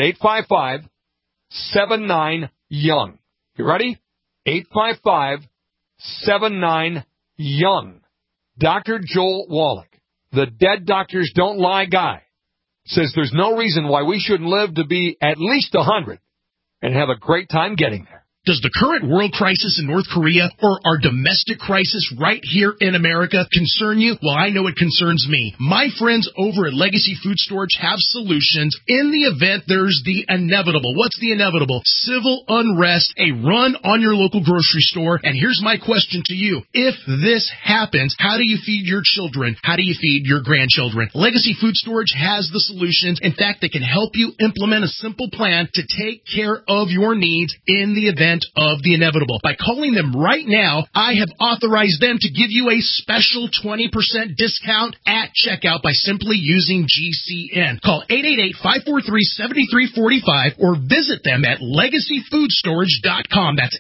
855-79-YOUNG. You ready? 855-79-YOUNG. Dr. Joel Wallach, the Dead Doctors Don't Lie guy, says there's no reason why we shouldn't live to be at least 100 and have a great time getting there. Does the current world crisis in North Korea or our domestic crisis right here in America concern you? Well, I know it concerns me. My friends over at Legacy Food Storage have solutions in the event there's the inevitable. What's the inevitable? Civil unrest, a run on your local grocery store. And here's my question to you. If this happens, how do you feed your children? How do you feed your grandchildren? Legacy Food Storage has the solutions. In fact, they can help you implement a simple plan to take care of your needs in the event of the inevitable. By calling them right now, I have authorized them to give you a special 20% discount at checkout by simply using GCN. Call 888-543-7345 or visit them at LegacyFoodStorage.com. That's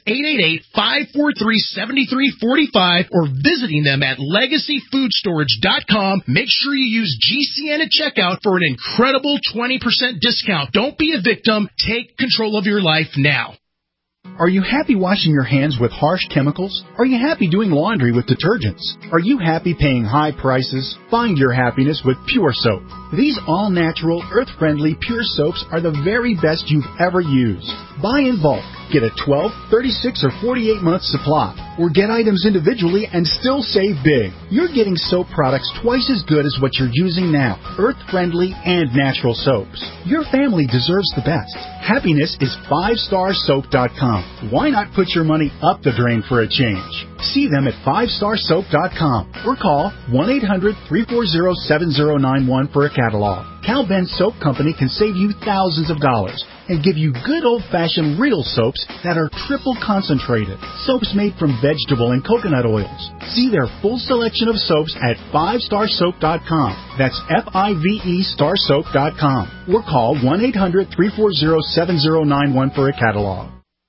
888-543-7345 or visiting them at LegacyFoodStorage.com. Make sure you use GCN at checkout for an incredible 20% discount. Don't be a victim. Take control of your life now. Are you happy washing your hands with harsh chemicals? Are you happy doing laundry with detergents? Are you happy paying high prices? Find your happiness with Pure Soap. These all-natural, earth-friendly Pure Soaps are the very best you've ever used. Buy in bulk. Get a 12, 36, or 48-month supply. Or get items individually and still save big. You're getting soap products twice as good as what you're using now. Earth-friendly and natural soaps. Your family deserves the best. Happiness is 5starsoap.com. Why not put your money up the drain for a change? See them at 5starsoap.com or call 1-800-340-7091 for a catalog. Cal Ben Soap Company can save you thousands of dollars and give you good old-fashioned real soaps that are triple concentrated. Soaps made from vegetable and coconut oils. See their full selection of soaps at 5starsoap.com. That's F-I-V-E starsoap.com. Or call 1-800-340-7091 for a catalog.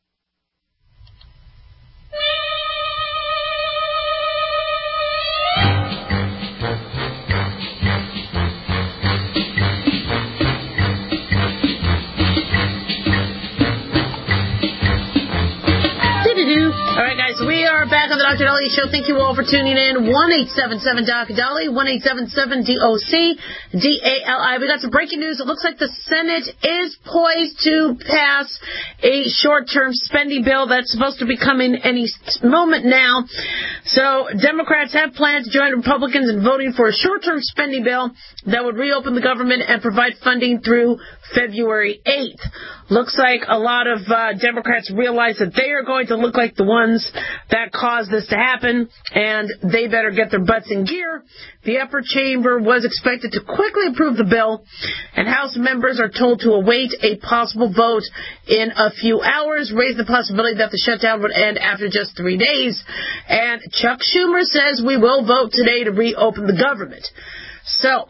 Dr. Dahlia Show. Thank you all for tuning in. 1-877-Dr. 1-877-DOC-DALI. We got some breaking news. It looks like the Senate is poised to pass a short-term spending bill that's supposed to be coming any moment now. So Democrats have planned to join Republicans in voting for a short-term spending bill that would reopen the government and provide funding through February 8th. Looks like a lot of Democrats realize that they are going to look like the ones that caused this to happen. happen, and they better get their butts in gear. The upper chamber was expected to quickly approve the bill, and House members are told to await a possible vote in a few hours, raise the possibility that the shutdown would end after just 3 days. And Chuck Schumer says we will vote today to reopen the government. So,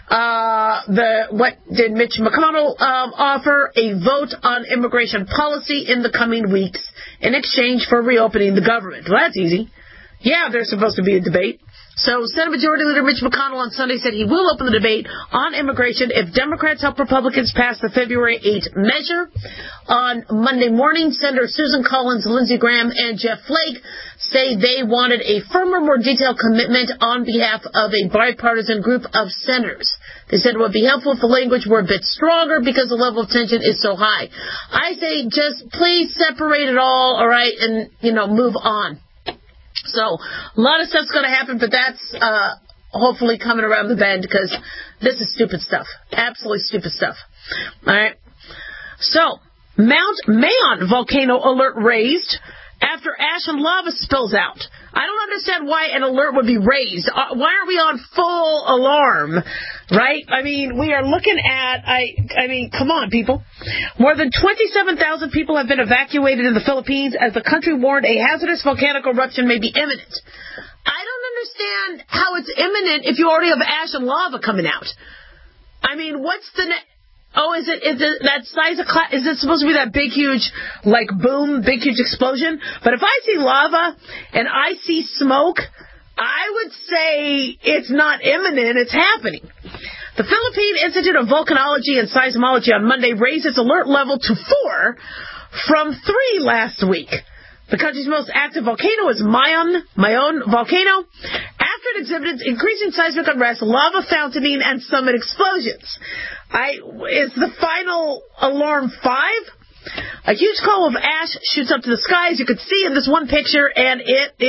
what did Mitch McConnell offer? A vote on immigration policy in the coming weeks in exchange for reopening the government. Well, that's easy. Yeah, there's supposed to be a debate. So Senate Majority Leader Mitch McConnell on Sunday said he will open the debate on immigration if Democrats help Republicans pass the February 8th measure. On Monday morning, Senator Susan Collins, Lindsey Graham, and Jeff Flake say they wanted a firmer, more detailed commitment on behalf of a bipartisan group of senators. They said it would be helpful if the language were a bit stronger because the level of tension is so high. I say just please separate it all right, and, move on. So, a lot of stuff's going to happen, but that's hopefully coming around the bend because this is stupid stuff. Absolutely stupid stuff. All right. So, Mount Mayon volcano alert raised after ash and lava spills out. I don't understand why an alert would be raised. Why aren't we on full alarm, right? I mean, we are looking at, come on, people. More than 27,000 people have been evacuated in the Philippines as the country warned a hazardous volcanic eruption may be imminent. I don't understand how it's imminent if you already have ash and lava coming out. I mean, what's the next? Oh, is it that size of is it supposed to be that big, huge, boom, big, huge explosion? But if I see lava and I see smoke, I would say it's not imminent, it's happening. The Philippine Institute of Volcanology and Seismology on Monday raised its alert level to 4 from 3 last week. The country's most active volcano is Mayon volcano. After it exhibited increasing seismic unrest, lava fountaining, and summit explosions. Is the final alarm 5? A huge column of ash shoots up to the sky, as you can see in this one picture, and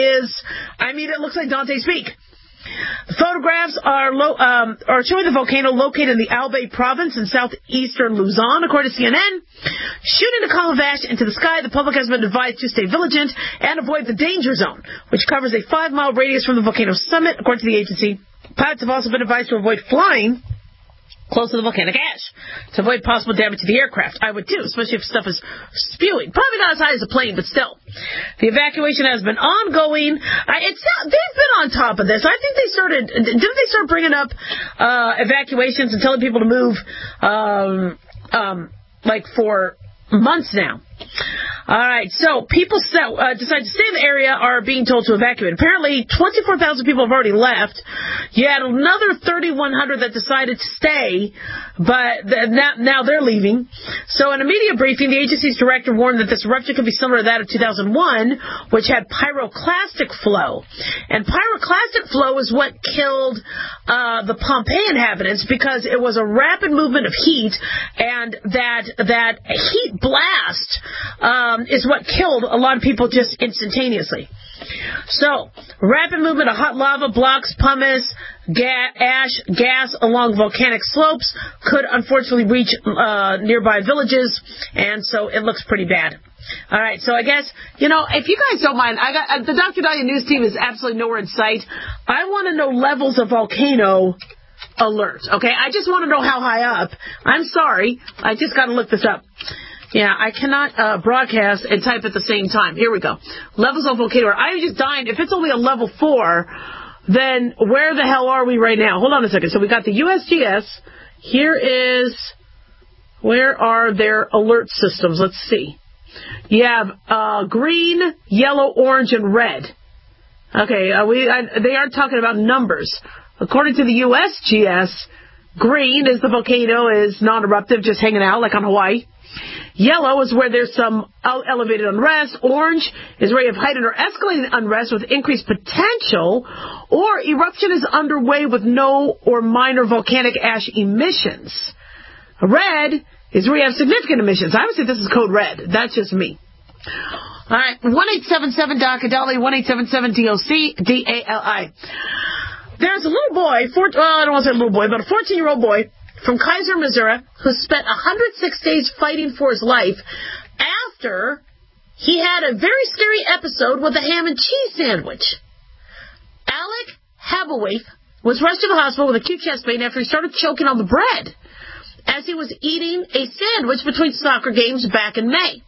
it looks like Dante's Peak. The photographs are showing the volcano located in the Albay province in southeastern Luzon, according to CNN. Shooting a column of ash into the sky, the public has been advised to stay vigilant and avoid the danger zone, which covers a 5-mile radius from the volcano's summit, according to the agency. Pilots have also been advised to avoid flying close to the volcanic ash to avoid possible damage to the aircraft. I would too, especially if stuff is spewing. Probably not as high as a plane, but still. The evacuation has been ongoing. They've been on top of this. I think didn't they start bringing up evacuations and telling people to move for months now. All right, so people decide to stay in the area are being told to evacuate. Apparently, 24,000 people have already left. You had another 3,100 that decided to stay, but now they're leaving. So in a media briefing, the agency's director warned that this eruption could be similar to that of 2001, which had pyroclastic flow. And pyroclastic flow is what killed the Pompeii inhabitants because it was a rapid movement of heat, and that heat blast is what killed a lot of people just instantaneously. So, rapid movement of hot lava blocks, pumice, gas along volcanic slopes could unfortunately reach nearby villages, and so it looks pretty bad. All right, so I guess, if you guys don't mind, the Dr. Dahlia News team is absolutely nowhere in sight. I want to know levels of volcano alert, okay? I just want to know how high up. I'm sorry, I just got to look this up. Yeah, I cannot broadcast and type at the same time. Here we go. Levels of volcano. I'm just dying. If it's only a level 4, then where the hell are we right now? Hold on a second. So we got the USGS. Where are their alert systems? Let's see. You have green, yellow, orange, and red. Okay, they are talking about numbers. According to the USGS, green is the volcano is non-eruptive, just hanging out like on Hawaii. Yellow is where there's some elevated unrest. Orange is where you have heightened or escalating unrest with increased potential, or eruption is underway with no or minor volcanic ash emissions. Red is where you have significant emissions. I would say this is code red. That's just me. All right, 1-877-DOC-DALI, 1-877-DOC-DALI. There's a little boy, I don't want to say a little boy, but a 14-year-old boy from Kaiser, Missouri, who spent 106 days fighting for his life after he had a very scary episode with a ham and cheese sandwich. Alec Hablewaith was rushed to the hospital with acute chest pain after he started choking on the bread as he was eating a sandwich between soccer games back in May.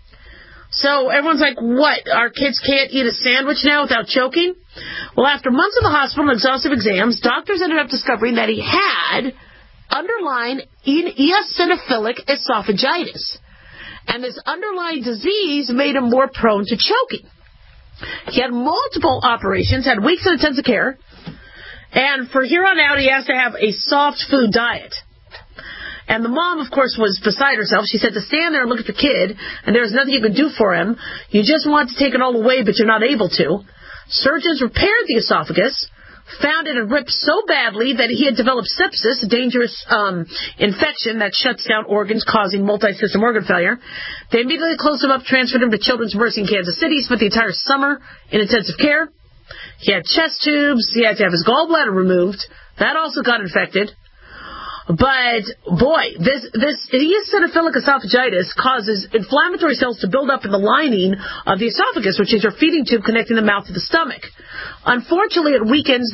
So everyone's like, what, our kids can't eat a sandwich now without choking? Well, after months in the hospital and exhaustive exams, doctors ended up discovering that he had underlying eosinophilic esophagitis. And this underlying disease made him more prone to choking. He had multiple operations, had weeks in intensive care, and for here on out, he has to have a soft food diet. And the mom, of course, was beside herself. She said to stand there and look at the kid, and there's nothing you can do for him. You just want to take it all away, but you're not able to. Surgeons repaired the esophagus, found it had ripped so badly that he had developed sepsis, a dangerous infection that shuts down organs, causing multi-system organ failure. They immediately closed him up, transferred him to Children's Mercy in Kansas City, spent the entire summer in intensive care. He had chest tubes. He had to have his gallbladder removed. That also got infected. But, boy, this eosinophilic esophagitis causes inflammatory cells to build up in the lining of the esophagus, which is your feeding tube connecting the mouth to the stomach. Unfortunately, it weakens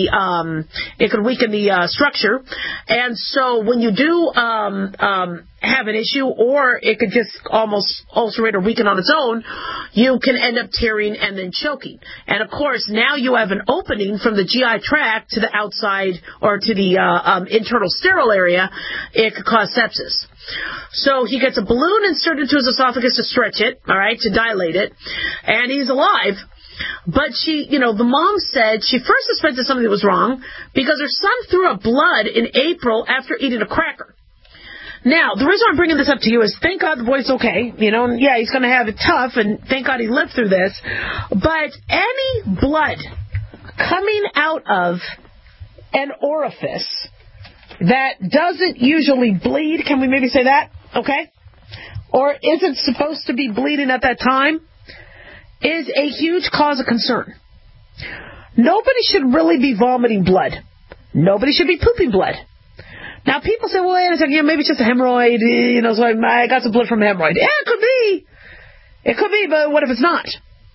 it can weaken the structure. And so when you do have an issue, or it could just almost ulcerate or weaken on its own, you can end up tearing and then choking. And, of course, now you have an opening from the GI tract to the outside or to the internal sterile area. It could cause sepsis. So he gets a balloon inserted into his esophagus to stretch it, all right, to dilate it, and he's alive. But the mom said she first suspected something was wrong because her son threw up blood in April after eating a cracker. Now, the reason I'm bringing this up to you is thank God the boy's okay. Yeah, he's going to have it tough, and thank God he lived through this. But any blood coming out of an orifice that doesn't usually bleed, can we maybe say that? Okay? Or isn't supposed to be bleeding at that time, is a huge cause of concern. Nobody should really be vomiting blood. Nobody should be pooping blood. Now, people say, well, wait a second, maybe it's just a hemorrhoid, so I got some blood from a hemorrhoid. Yeah, it could be. It could be, but what if it's not?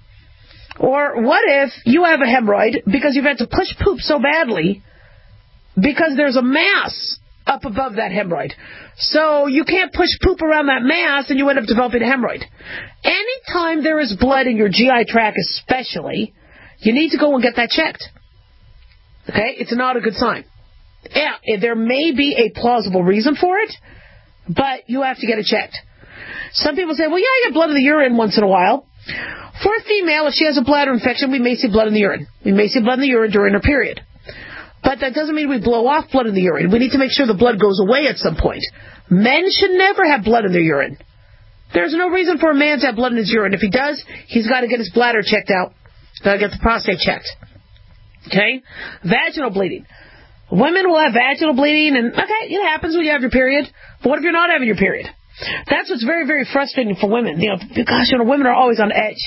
Or what if you have a hemorrhoid because you've had to push poop so badly because there's a mass up above that hemorrhoid. So you can't push poop around that mass and you end up developing a hemorrhoid. Anytime there is blood in your GI tract especially, you need to go and get that checked. Okay? It's not a good sign. Yeah, there may be a plausible reason for it, but you have to get it checked. Some people say, well, yeah, I get blood in the urine once in a while. For a female, if she has a bladder infection, we may see blood in the urine. We may see blood in the urine during her period. But that doesn't mean we blow off blood in the urine. We need to make sure the blood goes away at some point. Men should never have blood in their urine. There's no reason for a man to have blood in his urine. If he does, he's got to get his bladder checked out. Got to get the prostate checked. Okay? Vaginal bleeding. Women will have vaginal bleeding, and, okay, it happens when you have your period. But what if you're not having your period? That's what's very, very frustrating for women. Gosh, women are always on edge.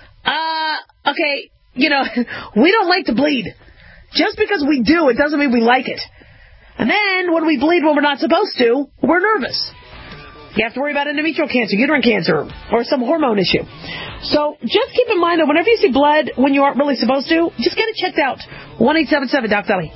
Okay, we don't like to bleed. Just because we do, it doesn't mean we like it. And then, when we bleed when we're not supposed to, we're nervous. You have to worry about endometrial cancer, uterine cancer, or some hormone issue. So, just keep in mind that whenever you see blood when you aren't really supposed to, just get it checked out. 1-877-DOC-BELLY.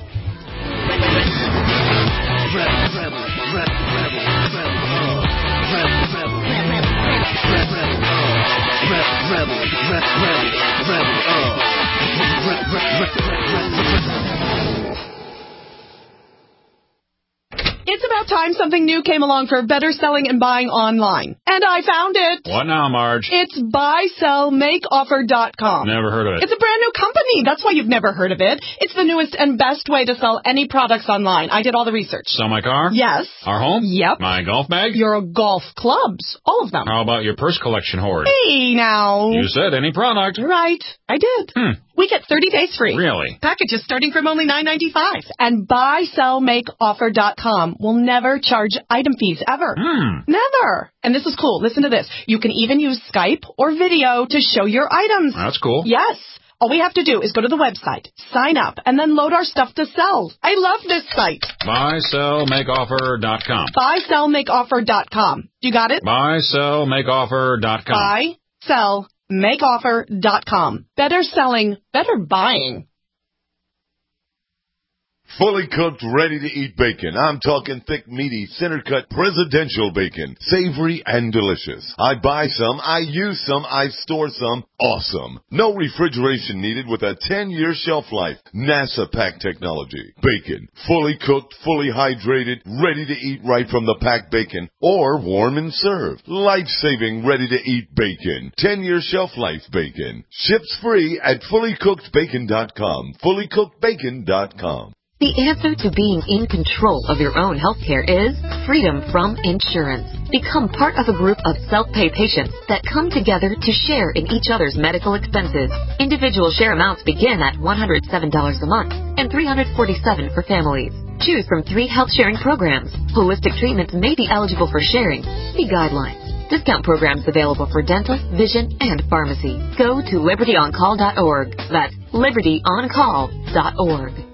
It's about time something new came along for better selling and buying online. And I found it. What now, Marge? It's buysellmakeoffer.com. Never heard of it. It's a brand new company. That's why you've never heard of it. It's the newest and best way to sell any products online. I did all the research. Sell my car? Yes. Our home? Yep. My golf bag? Your golf clubs. All of them. How about your purse collection hoard? Hey, now. You said any product. Right. I did. We get 30 days free. Really? Packages starting from only $9.95. And buysellmakeoffer.com will never charge item fees ever. Never. And this is cool. Listen to this. You can even use Skype or video to show your items. That's cool. Yes. All we have to do is go to the website, sign up, and then load our stuff to sell. I love this site. Buysellmakeoffer.com. Buysellmakeoffer.com. You got it? Buysellmakeoffer.com. Buy, sell, makeoffer.com. Better selling, better buying. Fully cooked, ready-to-eat bacon. I'm talking thick, meaty, center-cut presidential bacon. Savory and delicious. I buy some, I use some, I store some. Awesome. No refrigeration needed with a 10-year shelf life. NASA pack technology. Bacon. Fully cooked, fully hydrated, ready to eat right from the packed bacon. Or warm and served. Life-saving, ready-to-eat bacon. 10-year shelf life bacon. Ships free at fullycookedbacon.com. Fullycookedbacon.com. The answer to being in control of your own healthcare is freedom from insurance. Become part of a group of self-pay patients that come together to share in each other's medical expenses. Individual share amounts begin at $107 a month and $347 for families. Choose from 3 health sharing programs. Holistic treatments may be eligible for sharing. See guidelines. Discount programs available for dental, vision, and pharmacy. Go to libertyoncall.org. That's libertyoncall.org.